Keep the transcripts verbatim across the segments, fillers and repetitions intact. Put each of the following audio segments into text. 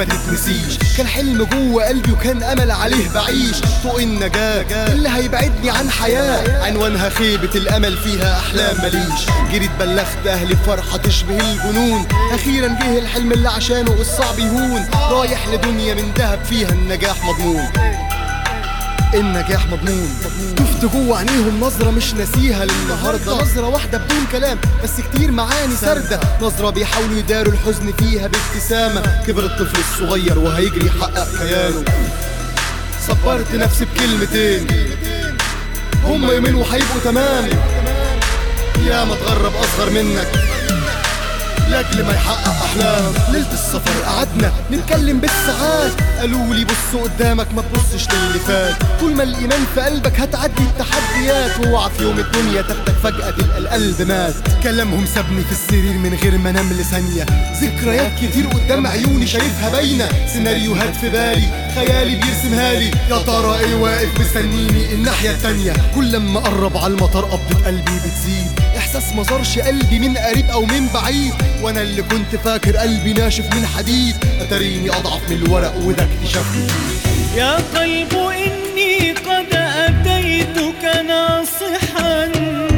ما تتنسيش. كان حلم جوه قلبي وكان امل عليه بعيش، طوق النجاة اللي هيبعدني عن حياة عنوانها خيبة الامل فيها احلام مليش. جريت بلغت اهلي بفرحة تشبه الجنون، اخيرا جه الحلم اللي عشانه الصعب يهون. رايح لدنيا من دهب فيها النجاح مضمون، النجاح مضمون. شفت جوه عينيهم نظرة مش ناسيها للنهاردة، نظرة واحدة بدون كلام بس كتير معاني سردة، نظرة بيحاولوا يداروا الحزن فيها بابتسامة. كبر الطفل الصغير وهيجري يحقق كيانه، صبرت نفسي بكلمتين هم يومين وهيبقوا تمام. يا ما تغرب اصغر منك لاجل ما يحقق احلام. ليلة السفر قعدنا نتكلم بالساعات، قالوا لي بص قدامك ما تبصش للي فات، طول ما الايمان في قلبك هتعدي التحديات، واوعى في يوم الدنيا تاخدك فجأة تلقى القلب مات. كلامهم سابني في السرير من غير ما انام لثانية، ذكريات كتير قدام عيوني شايفها باينة، سيناريوهات في بالي خيالي بيرسمها لي. يا ترى ايه واقف مستنيني الناحية التانية؟ كل لما اقرب على المطار قبضة قلبي بتزيد، احساس مزارش قلبي من قريب او من بعيد، وانا اللي كنت فاكر قلبي ناشف من حديد اتاريني اضعف من الورق وده اكتشفت. يا قلب اني قد اتيتك ناصحا،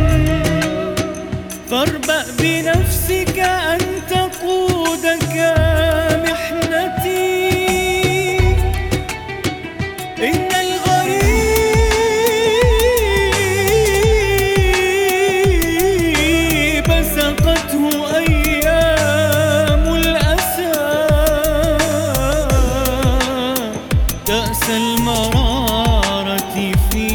فاربأ بنفسك ان تقودك محنتي. إن الغريب سقته أيام الأسى، كأس المرارة في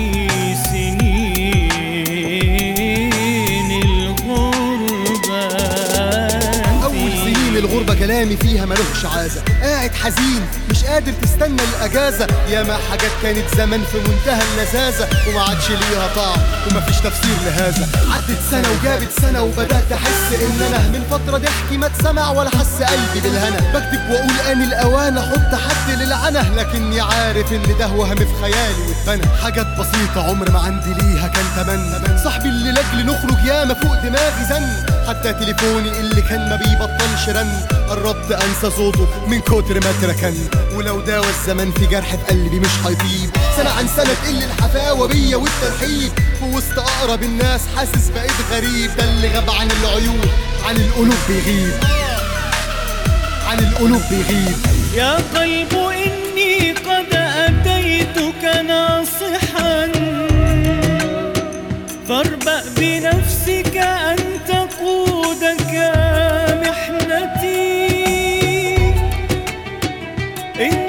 سنين الغربة. أول سنين الغربة كلامي فيها ملوش عازة، قاعد حزين مش قادر تستنى الأجازة. ياما حاجات كانت زمان في منتهى اللذاذة وما عادش ليها طعم ومفيش تفسير لهذا. عدت سنة وجابت سنة وبدأت أحس إن أنا من فترة ضحكي ما اتسمع ولا حس قلبي بالهنا. بكتب وأقول آن الأوان أحط حد للعنة، لكني عارف إن ده وهم في خيالي واتبنى. حاجات بسيطة عمر ما عندي ليها كان تمنى، صاحبي اللي لاجل نخرج ياما فوق دماغي زن، حتى تليفوني اللي كان ما بيبطلش رن قربت أنسى صوته من كتر ما اتركن. ولو داوى الزمن في جرح في قلبي مش هيطيب، سنة عن سنة تقل الحفاوة بيا والترحيب، في وسط أقرب الناس حاسس بقيت غريب. ده اللي غاب عن العيون عن القلوب بيغيب، عن القلوب بيغيب. يا قلب إني قد أتيتك ناصحا، فاربأ بنفسك أن تقودك محنتي. إن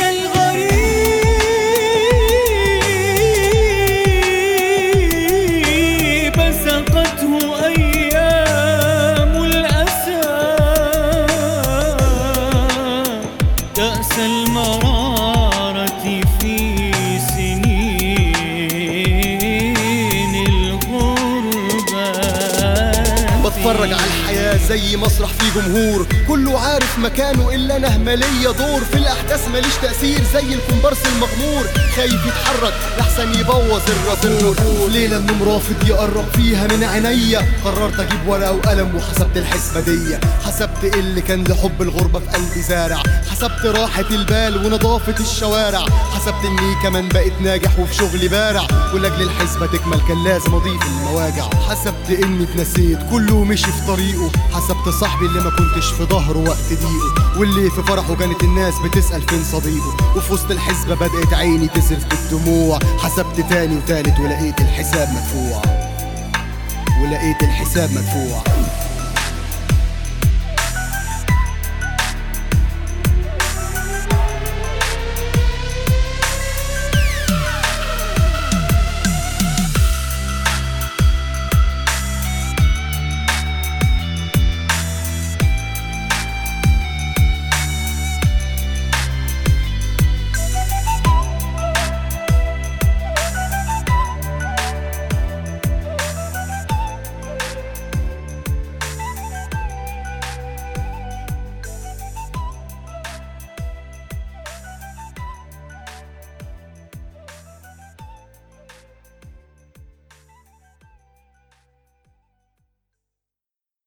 الغريب سقته أيام الأسى، كأس المرارة في سنين الغربة. بتفرج على الحياة زي مسرح فيه جمهور كله عارف مكانه إلا أنا مالية دور في الأحداث ماليش تأثير زي الكومبارس المغمور، خايف يتحرك لحسن يبوظ الرادور. ليلة النوم رافض يقرب فيها من عينيا، قررت أجيب ورقة وقلم وحسبت الحسبة دي، حسبت إيه اللي كان لحب الغربة في قلبي زارع، حسبت راحة البال ونظافة الشوارع، حسبت إني كمان بقيت ناجح وفي شغلي بارع، ولأجل الحسبة تكمل كان لازم أضيف المواجع، حسبت إني اتنسيت كله مشي في طريقه، حسبت صاحبي اللي ما كنتش في ظهره وقت ضيقه، واللي في فرحه كانت الناس بتسأل فين صديقه، وفي وسط الحسبة بدأت عيني تزرف بالدموع، حسبت تاني وتالت ولقيت الحساب مدفوع، ولقيت الحساب مدفوع.